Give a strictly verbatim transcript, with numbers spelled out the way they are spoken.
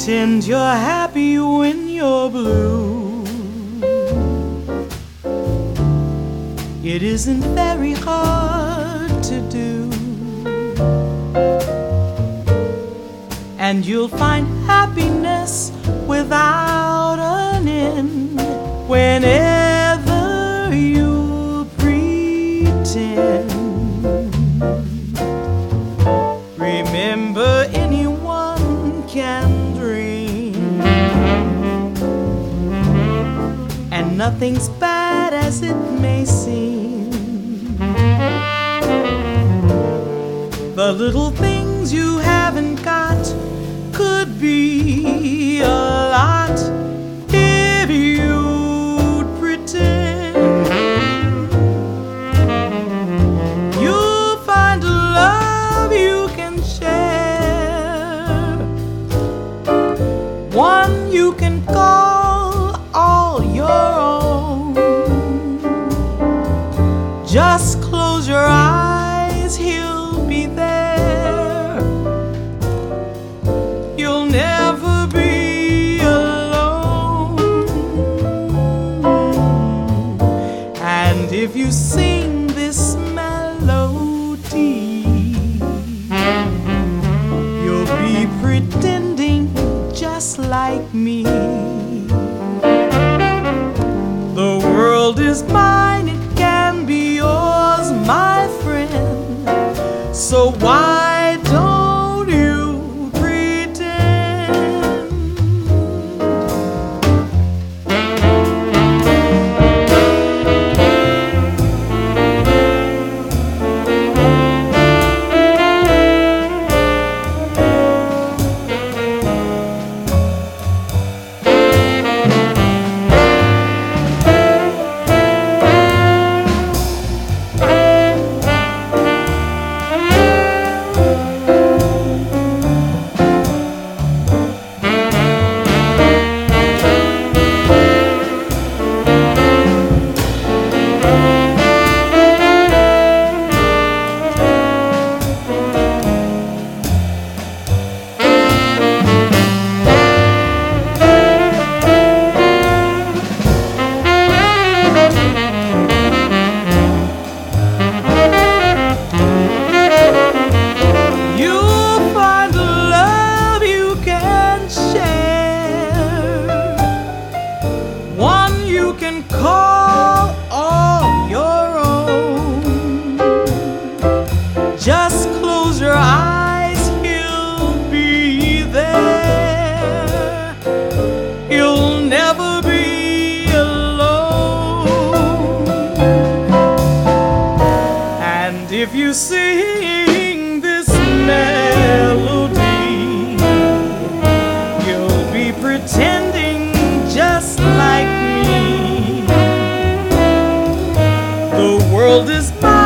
Pretend you're happy when you're blue. It isn't very hard to do, and you'll find happiness without an end whenever you pretend. Remember, anyone can dream, and nothing's bad as it may seem. The little things you haven't got could be a lot if you'd pretend. You'll find a love you can share, one you can call all your own. Just close your eyes, he'll be there. You'll never be alone. And if you sing this melody, you'll be pretending just like me. The world is mine, it can be yours, my friend. So why don't you pretend? You can call all your own. Just close your eyes, he'll be there. You'll never be alone. And if you sing this melody, you'll be pretending just like me. The world is mine.